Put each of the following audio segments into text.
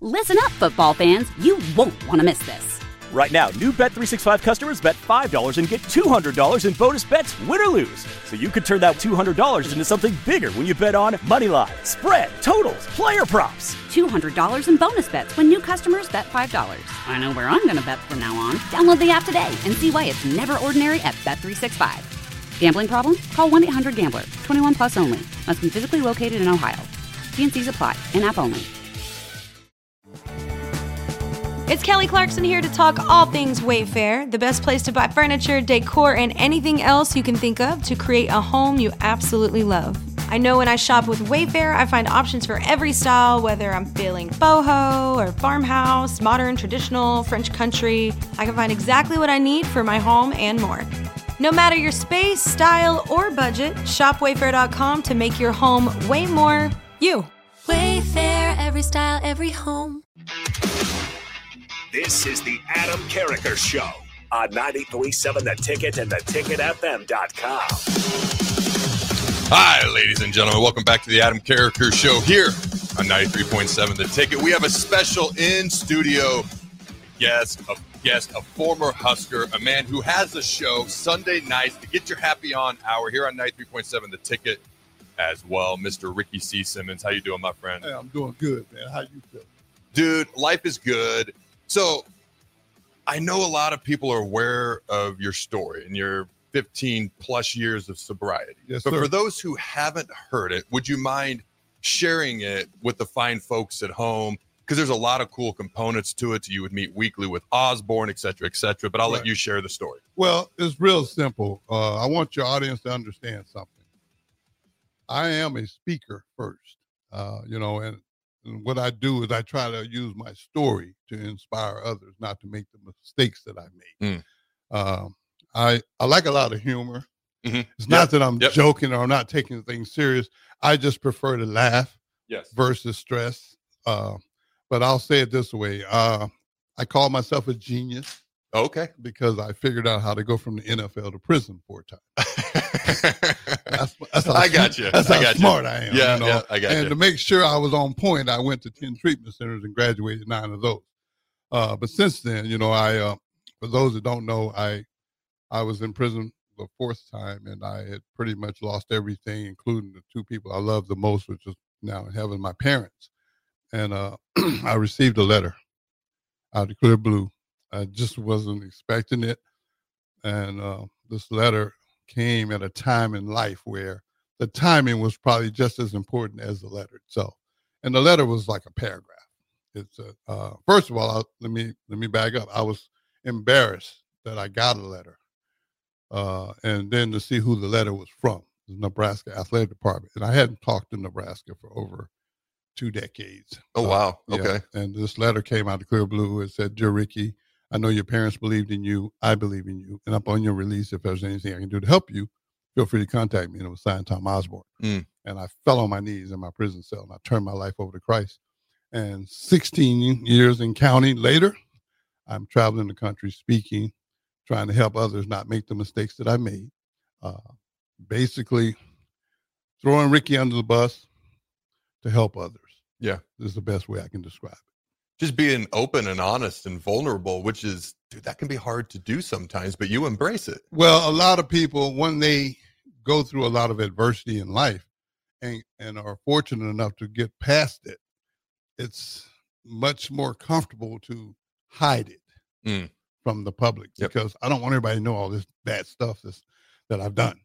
Listen up, football fans. You won't want to miss this. Right now, new Bet365 customers bet $5 and get $200 in bonus bets, win or lose. So you could turn that $200 into something bigger when you bet on money line, spread, totals, player props. $200 in bonus bets when new customers bet $5. I know where I'm going to bet from now on. Download the app today and see why it's never ordinary at Bet365. Gambling problem? Call 1-800-GAMBLER. 21 plus only. Must be physically located in Ohio. T&Cs apply. In-app only. It's Kelly Clarkson here to talk all things Wayfair, the best place to buy furniture, decor, and anything else you can think of to create a home you absolutely love. I know when I shop with Wayfair, I find options for every style, whether I'm feeling boho or farmhouse, modern, traditional, French country. I can find exactly what I need for my home and more. No matter your space, style, or budget, shop Wayfair.com to make your home way more you. Wayfair, every style, every home. This is the Adam Carriker Show on 93.7 The Ticket and theticketfm.com. Hi, ladies and gentlemen. Welcome back to the Adam Carriker Show here on 93.7 The Ticket. We have a special in-studio guest, a former Husker, a man who has a show Sunday nights to get your happy on hour here on 93.7 The Ticket as well. Mr. Ricky C. Simmons, how you doing, my friend? Hey, I'm doing good, man. How you feel? Dude, life is good. So I know a lot of people are aware of your story and your 15 plus years of sobriety. Yes, but sir. for those who haven't heard it, would you mind sharing it with the fine folks at home? Because there's a lot of cool components to it. You would meet weekly with Osborne, et cetera, but I'll let you share the story. Well, it's real simple. I want your audience to understand something. I am a speaker first, and what I do is I try to use my story to inspire others not to make the mistakes that I made. I like a lot of humor. Mm-hmm. It's not that I'm joking or I'm not taking things serious. I just prefer to laugh versus stress. But I'll say it this way. I call myself a genius. Okay. Because I figured out how to go from the NFL to prison 4 times. That's how, I got you. That's how smart I am. Yeah, I got you. And to make sure I was on point, I went to 10 treatment centers and graduated 9 of those. But since then, I for those that don't know, I was in prison the 4th time, and I had pretty much lost everything, including the 2 people I love the most, which is now in heaven, my parents. And I received a letter out of the clear blue. I just wasn't expecting it. And this letter came at a time in life where the timing was probably just as important as the letter itself. And the letter was like a paragraph. It's first of all, let me back up. I was embarrassed that I got a letter. And then to see who the letter was from, the Nebraska Athletic Department. And I hadn't talked to Nebraska for over 2 decades. Oh, wow. Okay. Yeah. And this letter came out of clear blue. It said, "Dear Ricky, I know your parents believed in you. I believe in you. And upon your release, if there's anything I can do to help you, feel free to contact me." And it was signed Tom Osborne. And I fell on my knees in my prison cell, and I turned my life over to Christ. And 16 years and counting later, I'm traveling the country speaking, trying to help others not make the mistakes that I made. Basically, throwing Ricky under the bus to help others. Yeah. This is the best way I can describe it. Just being open and honest and vulnerable, which is, dude, that can be hard to do sometimes, but you embrace it. Well, a lot of people, when they go through a lot of adversity in life and are fortunate enough to get past it, it's much more comfortable to hide it from the public because I don't want everybody to know all this bad stuff that I've done.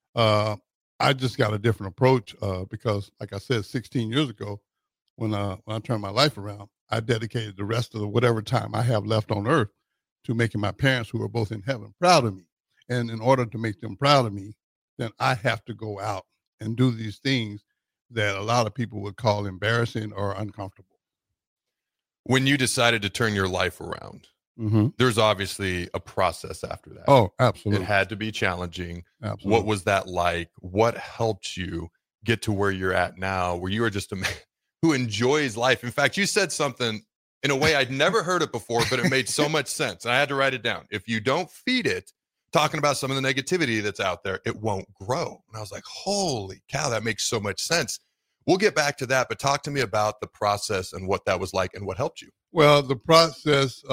I just got a different approach because, like I said, 16 years ago, when I turned my life around, I dedicated the rest of whatever time I have left on earth to making my parents, who are both in heaven, proud of me. And in order to make them proud of me, then I have to go out and do these things that a lot of people would call embarrassing or uncomfortable. When you decided to turn your life around, there's obviously a process after that. Oh, absolutely. It had to be challenging. Absolutely. What was that like? What helped you get to where you're at now, where you are just a man who enjoys life? In fact, you said something in a way I'd never heard it before, but it made so much sense. And I had to write it down. If you don't feed it, talking about some of the negativity that's out there, it won't grow. And I was like, holy cow, that makes so much sense. We'll get back to that, but talk to me about the process and what that was like and what helped you. Well, the process,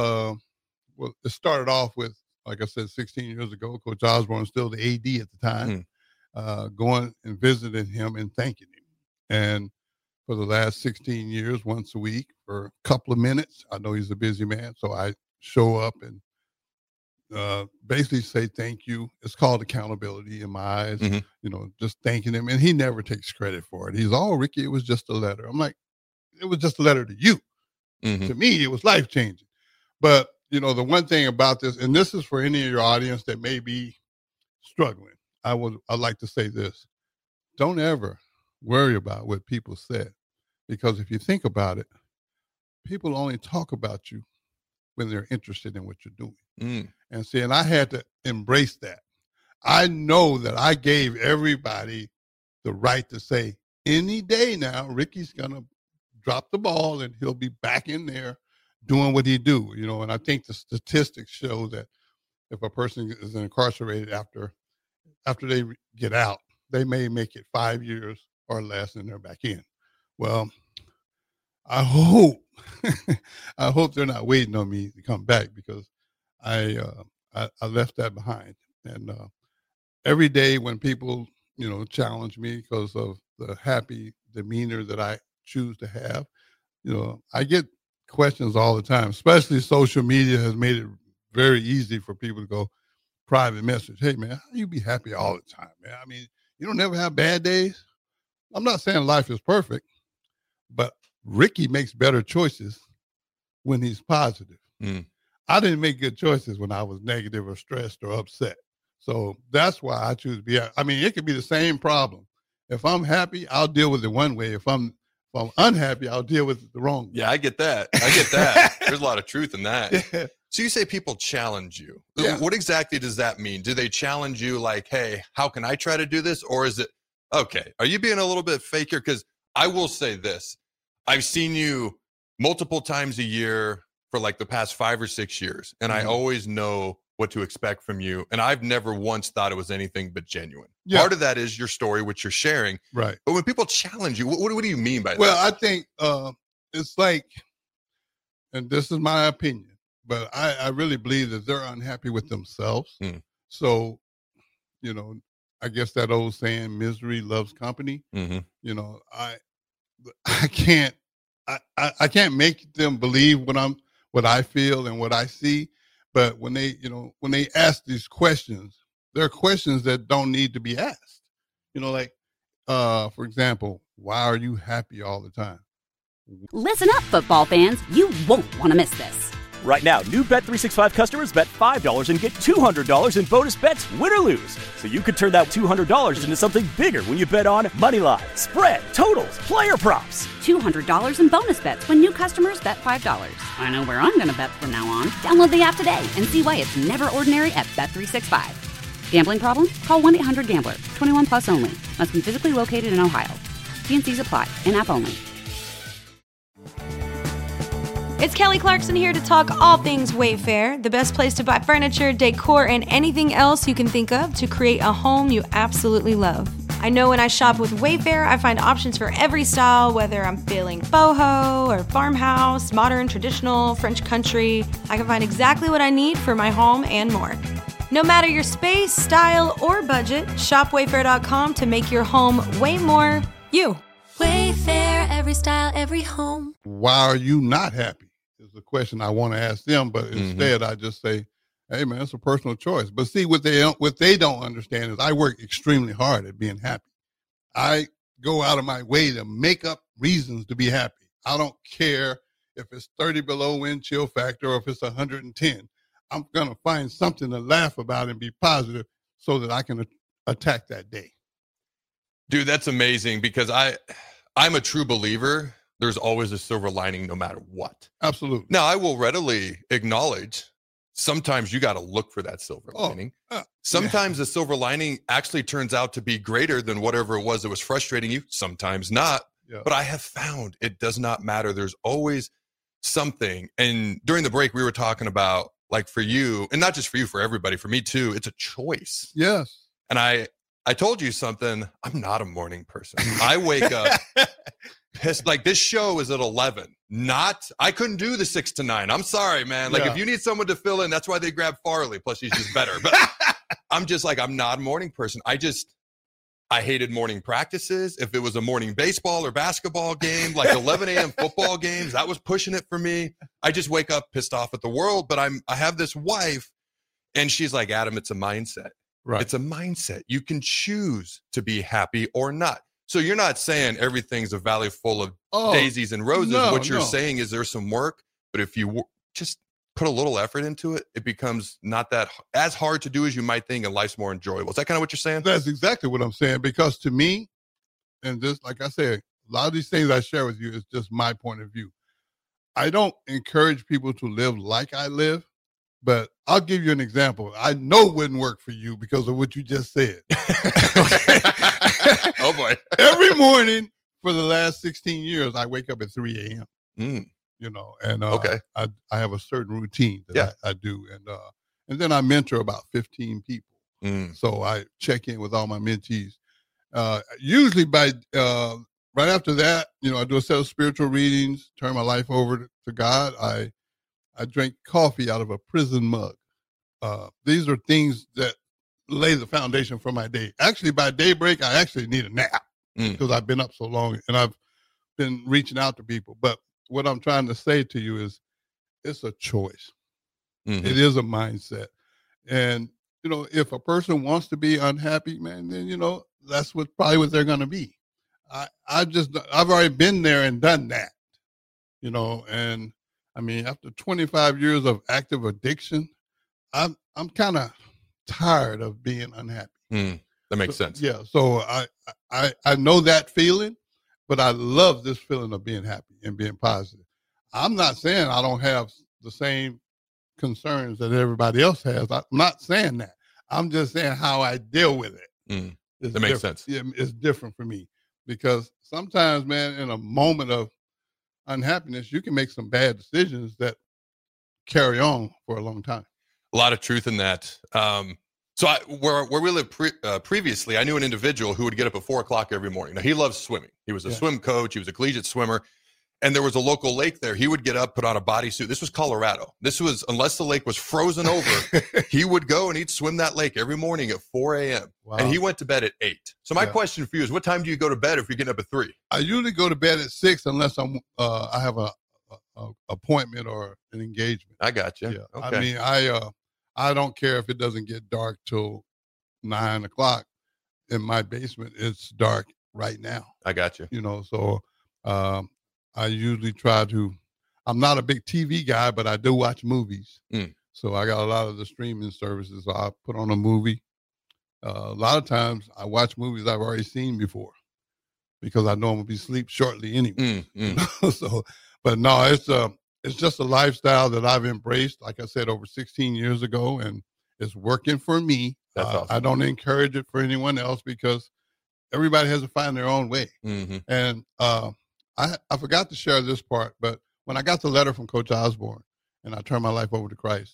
it started off with, like I said, 16 years ago, Coach Osborne was still the AD at the time, going and visiting him and thanking him. And for the last 16 years, once a week for a couple of minutes, I know he's a busy man, so I show up and basically say thank you. It's called accountability in my eyes, just thanking him. And he never takes credit for it. He's, Ricky, it was just a letter. I'm like, it was just a letter to you. To me, it was life-changing. But, the one thing about this, and this is for any of your audience that may be struggling, I'd like to say this. Don't ever worry about what people said, because if you think about it, people only talk about you when they're interested in what you're doing. And see, and I had to embrace that. I know that I gave everybody the right to say, any day now, Ricky's going to drop the ball and he'll be back in there doing what he do, and I think the statistics show that if a person is incarcerated after they get out, they may make it 5 years or less and they're back in. Well, I hope they're not waiting on me to come back, because I left that behind. And every day when people, challenge me because of the happy demeanor that I choose to have, I get questions all the time, especially social media has made it very easy for people to go private message. Hey, man, how you be happy all the time, man? I mean, you don't ever have bad days. I'm not saying life is perfect, but Ricky makes better choices when he's positive. I didn't make good choices when I was negative or stressed or upset. So that's why I choose to be. I mean, it could be the same problem. If I'm happy, I'll deal with it one way. If I'm unhappy, I'll deal with it the wrong way. Yeah, I get that. There's a lot of truth in that. Yeah. So you say people challenge you. Yeah. What exactly does that mean? Do they challenge you like, hey, how can I try to do this? Or is it, okay, are you being a little bit fake here? Because I will say this. I've seen you multiple times a year for like the past 5 or 6 years, and I always know what to expect from you. And I've never once thought it was anything but genuine. Yeah. Part of that is your story, which you're sharing. Right. But when people challenge you, what do you mean by that? Well, I think it's like, and this is my opinion, but I really believe that they're unhappy with themselves. So, I guess that old saying, misery loves company. I can't make them believe what I feel and what I see. But when they ask these questions, there are questions that don't need to be asked. Like, for example, why are you happy all the time? Listen up, football fans. You won't want to miss this. Right now, new Bet365 customers bet $5 and get $200 in bonus bets, win or lose. So you could turn that $200 into something bigger when you bet on money line, spread, totals, player props. $200 in bonus bets when new customers bet $5. I know where I'm going to bet from now on. Download the app today and see why it's never ordinary at Bet365. Gambling problem? Call 1-800-GAMBLER. 21 plus only. Must be physically located in Ohio. T&Cs apply. In-app only. It's Kelly Clarkson here to talk all things Wayfair, the best place to buy furniture, decor, and anything else you can think of to create a home you absolutely love. I know when I shop with Wayfair, I find options for every style, whether I'm feeling boho or farmhouse, modern, traditional, French country. I can find exactly what I need for my home and more. No matter your space, style, or budget, shop Wayfair.com to make your home way more you. Wayfair, every style, every home. Why are you not happy? Is the question I want to ask them, but instead I just say, hey man, it's a personal choice. But see, what they don't understand is I work extremely hard at being happy. I go out of my way to make up reasons to be happy. I don't care if it's 30 below wind chill factor or if it's 110. I'm going to find something to laugh about and be positive so that I can attack that day. Dude, that's amazing, because I'm a true believer. There's always a silver lining no matter what. Absolutely. Now, I will readily acknowledge sometimes you got to look for that silver lining. Sometimes the silver lining actually turns out to be greater than whatever it was that was frustrating you. Sometimes not. Yeah. But I have found it does not matter. There's always something. And during the break, we were talking about, like, for you, and not just for you, for everybody, for me too, it's a choice. Yes. And I I told you something. I'm not a morning person. I wake up pissed. Like, this show is at 11. I couldn't do the 6 to 9. I'm sorry, man. Like, if you need someone to fill in, that's why they grab Farley. Plus, she's just better. But I'm just like, I'm not a morning person. I hated morning practices. If it was a morning baseball or basketball game, like 11 a.m. football games, that was pushing it for me. I just wake up pissed off at the world. But I have this wife, and she's like, Adam, it's a mindset. Right. It's a mindset. You can choose to be happy or not. So you're not saying everything's a valley full of daisies and roses. What you're saying is there's some work, but if you just put a little effort into it, it becomes not that as hard to do as you might think, and life's more enjoyable. Is that kind of what you're saying? That's exactly what I'm saying, because to me, and just like I said, a lot of these things I share with you is just my point of view. I don't encourage people to live like I live. But I'll give you an example. I know it wouldn't work for you because of what you just said. Oh, boy. Every morning for the last 16 years, I wake up at 3 a.m., you know, and I have a certain routine that I do. And then I mentor about 15 people. So I check in with all my mentees. Usually by right after that, you know, I do a set of spiritual readings, turn my life over to God. I drink coffee out of a prison mug. These are things that lay the foundation for my day. Actually, by daybreak, I actually need a nap because I've been up so long and I've been reaching out to people. But what I'm trying to say to you is it's a choice. It is a mindset. And, you know, if a person wants to be unhappy, man, then, you know, that's probably what they're going to be. I've already been there and done that, you know, and I mean, after 25 years of active addiction, I'm kind of tired of being unhappy. That makes sense. Yeah. So I know that feeling, but I love this feeling of being happy and being positive. I'm not saying I don't have the same concerns that everybody else has. I'm not saying that. I'm just saying how I deal with it. That makes sense. It's different for me because sometimes, man, in a moment of unhappiness, you can make some bad decisions that carry on for a long time. A lot of truth in that. So where we lived previously, I knew an individual who would get up at 4:00 every morning. Now, he loves swimming. He was a swim coach. He was a collegiate swimmer. And there was a local lake there. He would get up, put on a bodysuit. This was Colorado. This was, unless the lake was frozen over, he would go and he'd swim that lake every morning at 4 a.m. Wow. And he went to bed at 8. So my question for you is, what time do you go to bed if you're getting up at 3? I usually go to bed at 6 unless I have a appointment or an engagement. I got you. Yeah. Okay. I mean, I don't care if it doesn't get dark till 9 o'clock. In my basement, it's dark right now. I got you. You know, so I usually try to, I'm not a big TV guy, but I do watch movies. So I got a lot of the streaming services. So I put on a movie. A lot of times I watch movies I've already seen before because I know I'm going to be asleep shortly anyway. So, but no, it's just a lifestyle that I've embraced, like I said, over 16 years ago, and it's working for me. That's awesome. I don't encourage it for anyone else because everybody has to find their own way. And I forgot to share this part, but when I got the letter from Coach Osborne and I turned my life over to Christ,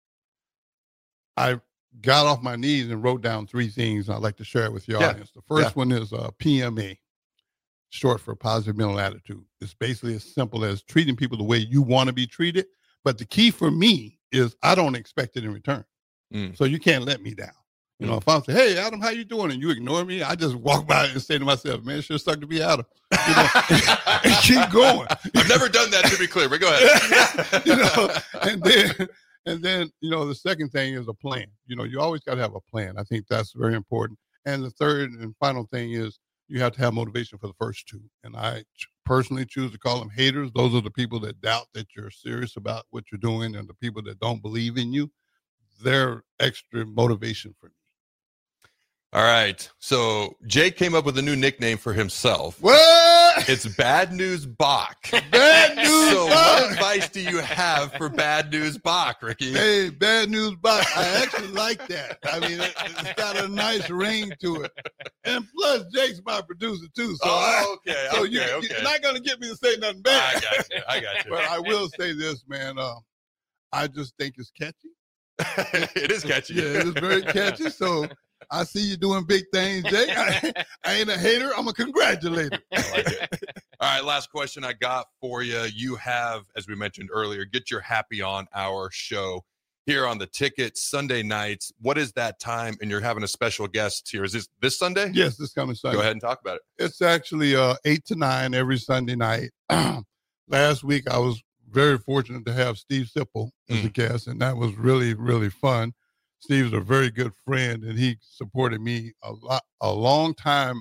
I got off my knees and wrote down 3 things I'd like to share with your audience. The first one is PMA, short for positive mental attitude. It's basically as simple as treating people the way you want to be treated. But the key for me is I don't expect it in return. So you can't let me down. You know, if I'm saying, hey, Adam, how you doing? And you ignore me, I just walk by and say to myself, man, it sure sucked to be Adam. You know, and keep going. I've never done that, to be clear, but go ahead. You know, and then, you know, the second thing is a plan. You know, you always got to have a plan. I think that's very important. And the third and final thing is you have to have motivation for the first 2. And I personally choose to call them haters. Those are the people that doubt that you're serious about what you're doing, and the people that don't believe in you. They're extra motivation for me. All right. So Jake came up with a new nickname for himself. What? It's Bad News Bach. Bad News So Bach. what advice do you have for Bad News Bach, Ricky? Hey, Bad News Bach. I actually like that. I mean, it's got a nice ring to it. And plus, Jake's my producer, too. So you're not going to get me to say nothing bad. I got you. But I will say this, man. I just think it's catchy. It is catchy. Yeah, it is very catchy. So I see you doing big things, Jay. I ain't a hater. I'm a congratulator. I like it. All right, last question I got for you. You have, as we mentioned earlier, Get Your Happy On Hour show here on the Ticket Sunday nights. What is that time? And you're having a special guest here. Is this Sunday? Yes, this coming Sunday. Go ahead and talk about it. It's actually 8 to 9 every Sunday night. Last week, I was very fortunate to have Steve Sipple as a guest, and that was really, really fun. Steve's a very good friend, and he supported me a long time.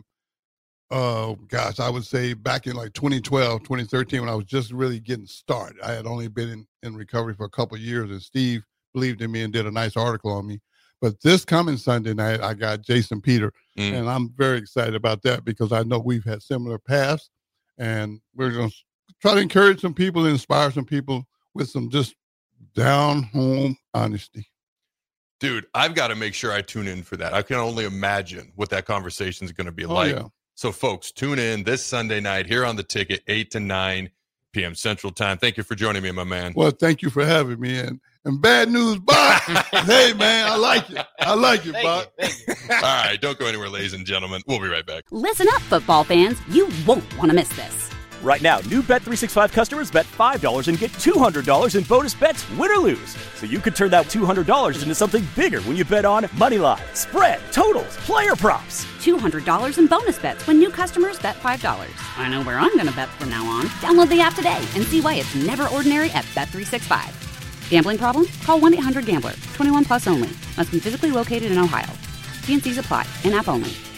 I would say back in like 2012, 2013, when I was just really getting started. I had only been in recovery for a couple of years, and Steve believed in me and did a nice article on me. But this coming Sunday night, I got Jason Peter, and I'm very excited about that because I know we've had similar paths, and we're going to try to encourage some people, inspire some people with some just down-home honesty. Dude, I've got to make sure I tune in for that. I can only imagine what that conversation is going to be like. Yeah. So, folks, tune in this Sunday night here on the Ticket, 8 to 9 p.m. Central Time. Thank you for joining me, my man. Well, thank you for having me. And bad news, Bob. Hey, man, I like it. I like it, Bob. All right, don't go anywhere, ladies and gentlemen. We'll be right back. Listen up, football fans. You won't want to miss this. Right now, new Bet365 customers bet $5 and get $200 in bonus bets, win or lose. So you could turn that $200 into something bigger when you bet on moneyline, spread, totals, player props. $200 in bonus bets when new customers bet $5. I know where I'm going to bet from now on. Download the app today and see why it's never ordinary at Bet365. Gambling problem? Call 1-800-GAMBLER. 21 plus only. Must be physically located in Ohio. T&Cs apply. In-app only.